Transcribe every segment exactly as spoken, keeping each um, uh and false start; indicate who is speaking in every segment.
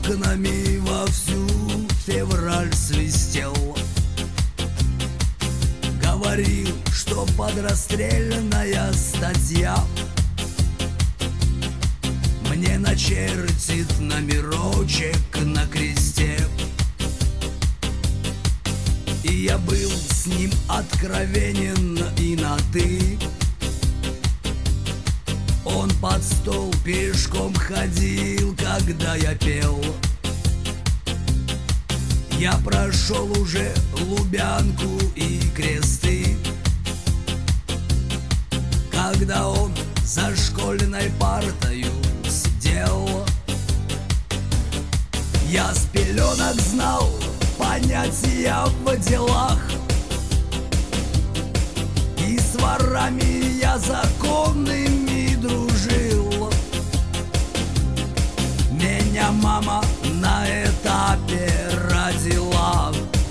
Speaker 1: окнами вовсю февраль свистел. Говорил, что подрастрельная статья мне начертит номерочек на кресте. И я был с ним откровенен и на «ты». Он под стол пешком ходил, когда я пел. Я прошел уже Лубянку и Кресты, когда он за школьной партою сидел. Я с пеленок знал понятия в делах, и с ворами я законными дружил. Меня мама на этапе родила,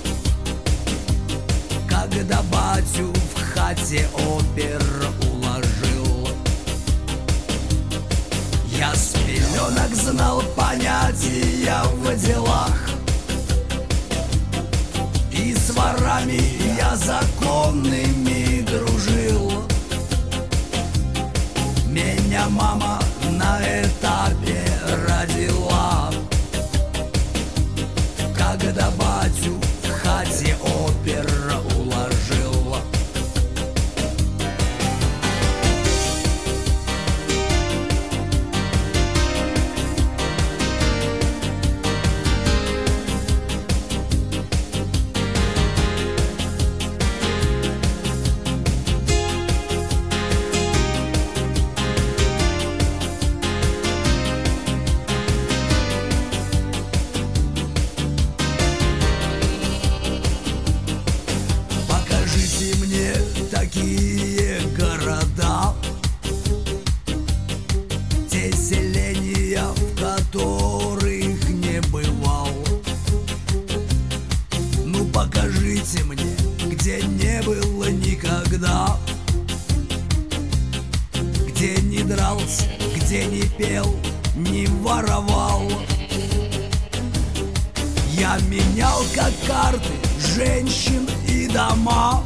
Speaker 1: когда батю в хате опер уложил. Я с пеленок знал понятия в делах, и с ворами я законными дружил. Меня мама на этапе родила, когда батю в хате опер уложил. Такие города, те селения, в которых не бывал. Ну покажите мне, где не было никогда, где не дрался, где не пел, не воровал. Я менял как карты женщин и дома,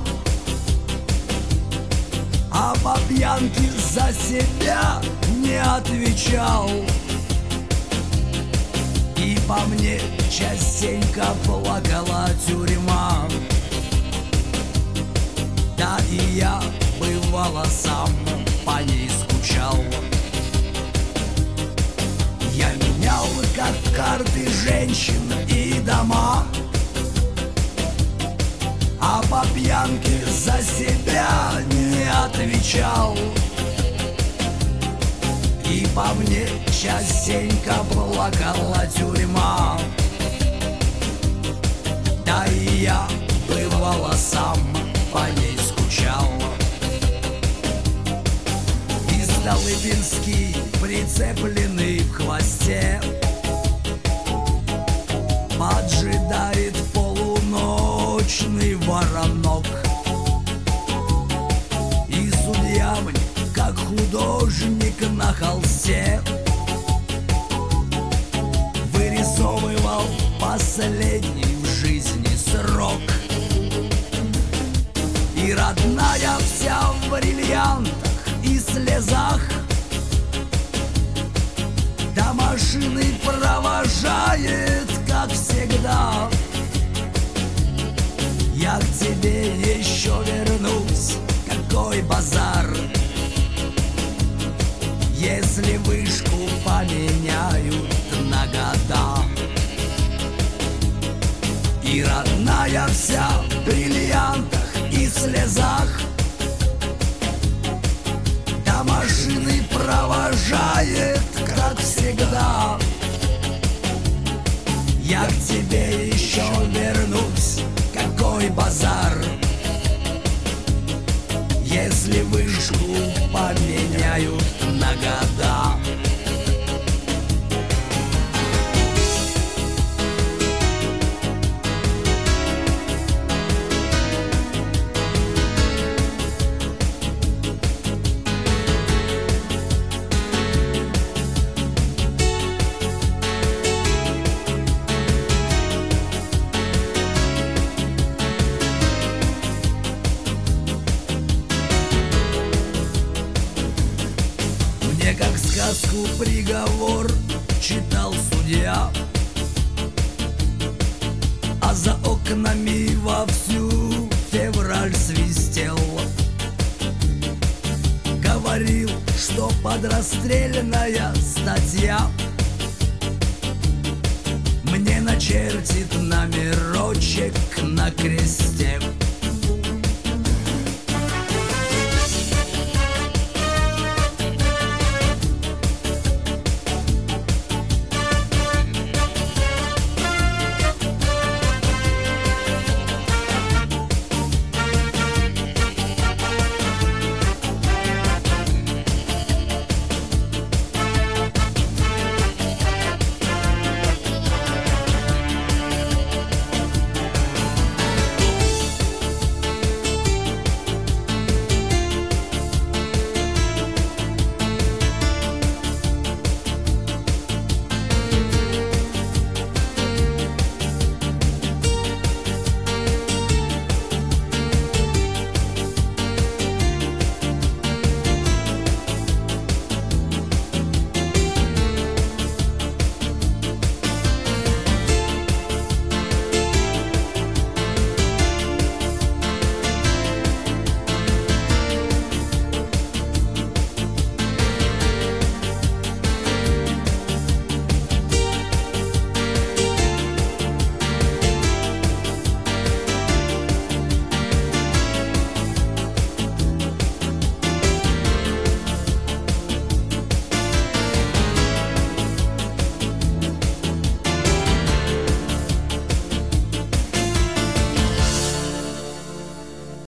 Speaker 1: а по пьянке за себя не отвечал. И по мне частенько плакала тюрьма. Да и я, бывало, сам по ней скучал. Я менял как карты женщин и дома, а по пьянке за себя не отвечал. И по мне частенько плакала тюрьма. Да и я, бывало, сам по ней скучал. И Столыпинский, прицепленный в хвосте, поджидает полуночный воронок. И судья мне, как художник на холсте, вырисовывал последний в жизни срок. И родная вся в бриллиантах и слезах, до машины провожает, как всегда. Я к тебе еще вернусь, какой базар, если вышку поменяют на года. И родная вся в бриллиантах и слезах, до машины провожает, как всегда. Я к тебе еще вернусь, какой базар, если вышку поменяют на года. приговор читал судья, а за окнами вовсю февраль свистел. Говорил, что подрастрельная статья мне начертит номерочек на кресте.